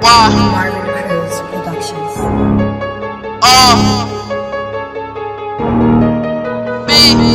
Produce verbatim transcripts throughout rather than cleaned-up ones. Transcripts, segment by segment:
Why? Marvin Cruz Productions. Uh, B,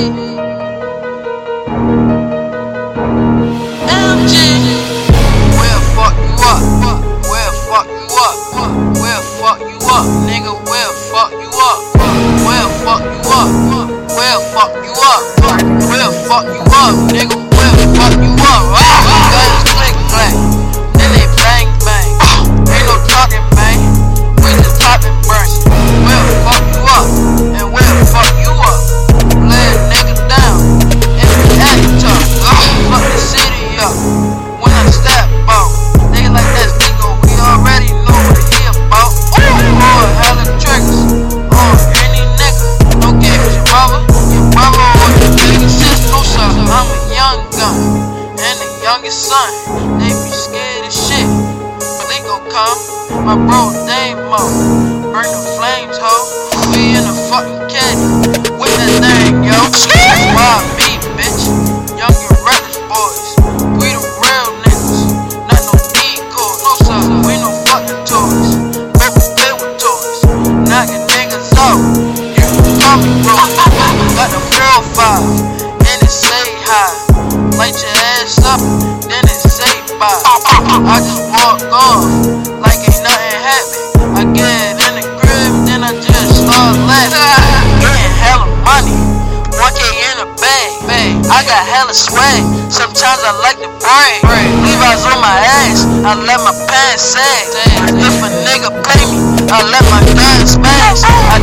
M G. Where fuck you up? Where fuck you up? Where fuck you up, nigga? Where fuck you up? Where fuck you up? Where fuck you up? Where fuck you up, nigga? Where fuck you up? Ah, guns click clack, then they bang bang. Ain't no talking bang, we just poppin' burn. Where fuck you up? And where fuck you up? Lay a nigga down and we act tough. Fuck the city up when I step out. Nigga like that nigga, we already know what he about. Boy, hella triggers on any nigga. No game with your brother, your brother or your big sister. No son, I'm a young gun and the youngest son. They be scared as shit, but they gon' come. My bro Damo, burn the flames, ho. We in a fucking caddy with that thing, yo. That's why I be, bitch. Young and reckless boys, we the real niggas. Not no decoys, no son, we no fucking toys. Baby play with toys, knocking niggas out. You can call me bro. Got the four five, and it say hi. Light your ass up, then it say bye. I just walk off like ain't nothing happened. I get in the crib, then I just start laughing. Getting hella money, one K in a bag. I got hella swag, sometimes I like to brag. Levi's on my ass, I let my pants sag. If a nigga pay me, I let my gun smash. I